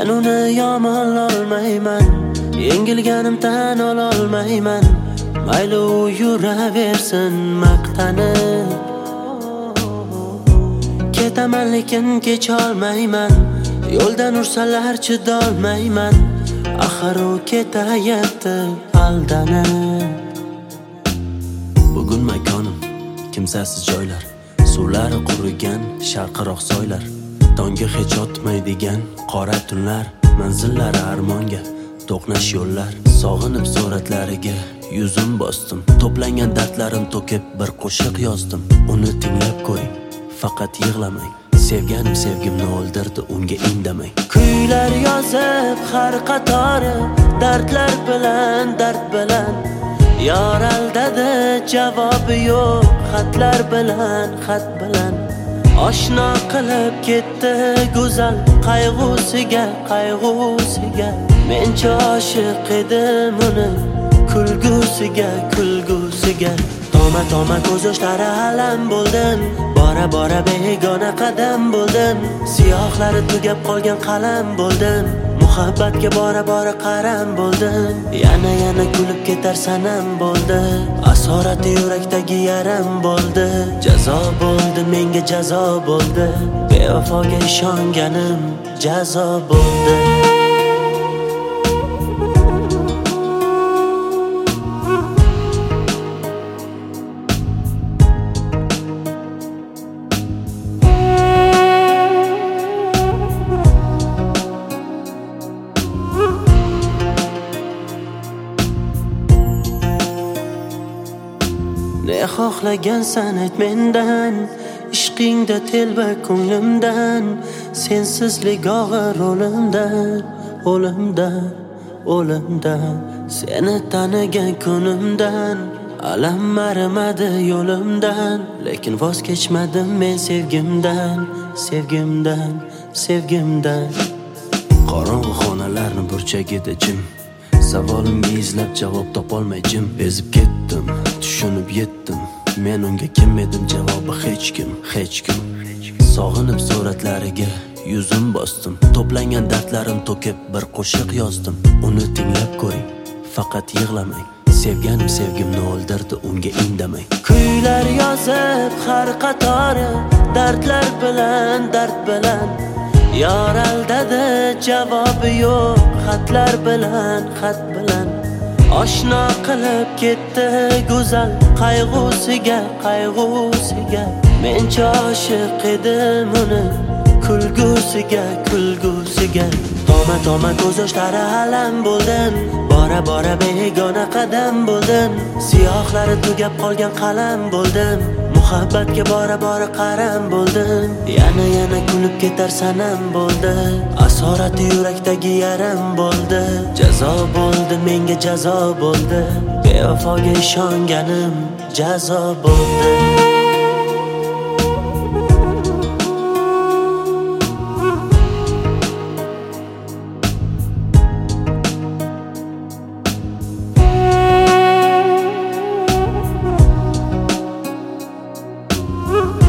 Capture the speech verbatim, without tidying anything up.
Men uni yomonlolmayman, yengilganim tan ololmayman. Mayli u yuraversin maqtanib, ketaman lekin kecholmayman. Yo'ldan ursalar chidolmayman, axir u ketayapti aldanib. Bugun makonim kimsasiz joylar, suvlari qurigan sharqiroq soylar, tonga hech otmaydigan qora tunlar, manzillari armonga to'qnash yo'llar. Sog'inib suratlariga yuzim bosdim, to'plangan dardlarim to'kib bir qo'shiq yozdim. Uni tinglab ko'ring, faqat yig'lamang. Sevganim sevgimni o'ldirdi, unga indamang. Kuylar yozib har qatori, dardlar bilan dard bilan. Yor aldadi, javobi yo'q, xatlar bilan xat bilan. Oshno qilib ketdi go'zal qayg'usiga qayg'usiga. Mencha oshiq edim uni kulgusiga kulgusiga. Toma toma ko'z yoshlari alam bo'ldim, bora bora begona qadam bo'ldim. Siyohlari tugab qolgan qalam bo'ldim, muhabbatga bora bora qaram bo'ldim. Yana yana kulib ketar sanam bo'ldi, asorati yurakdagi yaram bo'ldi. Jazo bo'ldi, menga jazo bo'ldi, bevafoga ishonganim jazo bo'ldi. Ne xohlagansan ayt mendan, ishqingda telba ko'nglimdan. Sensizlik og'ir o'limdan, o'limdan, o'limdan. Seni tanigan kunimdan alam marimadi yo'limdan, lekin voz kechmadim men sevgimdan, sevgimdan, sevgimdan. Qorong'u xonalarni burchagida jim, savolimga izlab javob topolmay jim bezib ketdim. Tushunib yetdim, men unga kim edim, javobi hech kim, hech kim. Sog'inib suratlariga yuzim bosdim, to'plangan dardlarim to'kib bir qo'shiq yozdim. Uni tinglab ko'ring, faqat yig'lamang. Sevganim sevgimni o'ldirdi, unga indamang. Kuylar yozib har qatori, dardlar bilan dard bilan. Yor aldadi, javobi yo'q, xatlar bilan xat bilan. Oshno qilib ketdi go'zal qayg'usiga qayg'usiga. Mencha oshiq edim uni kulgusiga kulgusiga. Toma toma ko'z yoshlari alam bo'ldim, bora bora begona qadam bo'ldim. Siyohlari tugab qolgan qalam bo'ldim, muhabbatga bora bora qaram bo'ldim. Yana yana kulib ketar sanam bo'ldi, asorati yurakdagi yaram bo'ldi. Jazo bo'ldi, menga jazo bo'ldi, bevafoga ishonganim jazo bo'ldi. Woo!